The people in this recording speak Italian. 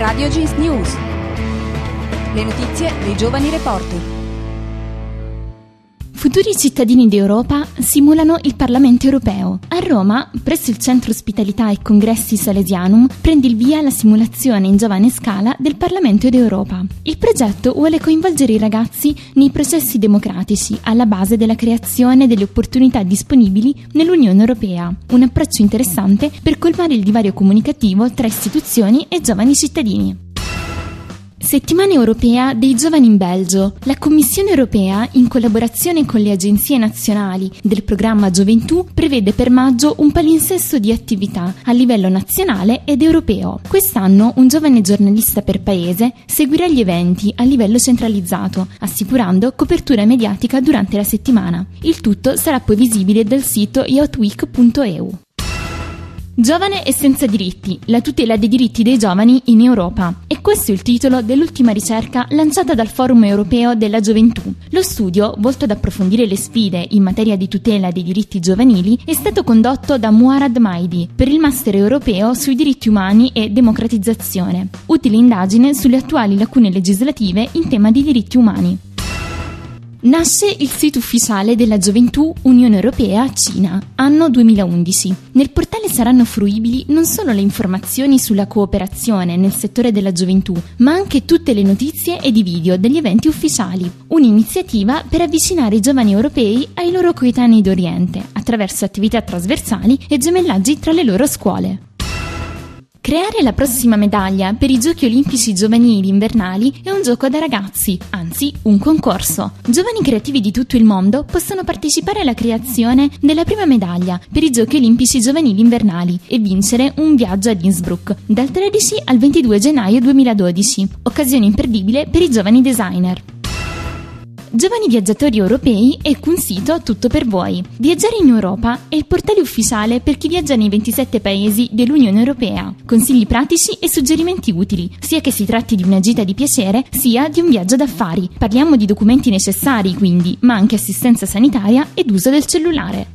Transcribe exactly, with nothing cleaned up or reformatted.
Radio Jeans News. Le notizie dei giovani reporter. Futuri cittadini d'Europa simulano il Parlamento europeo. A Roma, presso il Centro Ospitalità e Congressi Salesianum, prende il via la simulazione in giovane scala del Parlamento d'Europa. Il progetto vuole coinvolgere i ragazzi nei processi democratici alla base della creazione delle opportunità disponibili nell'Unione Europea. Un approccio interessante per colmare il divario comunicativo tra istituzioni e giovani cittadini. Settimana europea dei giovani in Belgio. La Commissione europea, in collaborazione con le agenzie nazionali del programma Gioventù, prevede per maggio un palinsesto di attività a livello nazionale ed europeo. Quest'anno un giovane giornalista per paese seguirà gli eventi a livello centralizzato, assicurando copertura mediatica durante la settimana. Il tutto sarà poi visibile dal sito youthweek punto e u. Giovane e senza diritti, la tutela dei diritti dei giovani in Europa. E questo è il titolo dell'ultima ricerca lanciata dal Forum Europeo della Gioventù. Lo studio, volto ad approfondire le sfide in materia di tutela dei diritti giovanili, è stato condotto da Muharad Maidi per il Master Europeo sui diritti umani e democratizzazione. Utile indagine sulle attuali lacune legislative in tema di diritti umani. Nasce il sito ufficiale della Gioventù Unione Europea-Cina, anno duemilaundici. Nel portale saranno fruibili non solo le informazioni sulla cooperazione nel settore della gioventù, ma anche tutte le notizie ed i video degli eventi ufficiali. Un'iniziativa per avvicinare i giovani europei ai loro coetanei d'Oriente, attraverso attività trasversali e gemellaggi tra le loro scuole. Creare la prossima medaglia per i Giochi Olimpici Giovanili Invernali è un gioco da ragazzi, anzi un concorso. Giovani creativi di tutto il mondo possono partecipare alla creazione della prima medaglia per i Giochi Olimpici Giovanili Invernali e vincere un viaggio ad Innsbruck dal tredici al ventidue gennaio duemiladodici, occasione imperdibile per i giovani designer. Giovani viaggiatori europei, ecco un sito tutto per voi. Viaggiare in Europa è il portale ufficiale per chi viaggia nei ventisette paesi dell'Unione Europea. Consigli pratici e suggerimenti utili, sia che si tratti di una gita di piacere, sia di un viaggio d'affari. Parliamo di documenti necessari, quindi, ma anche assistenza sanitaria ed uso del cellulare.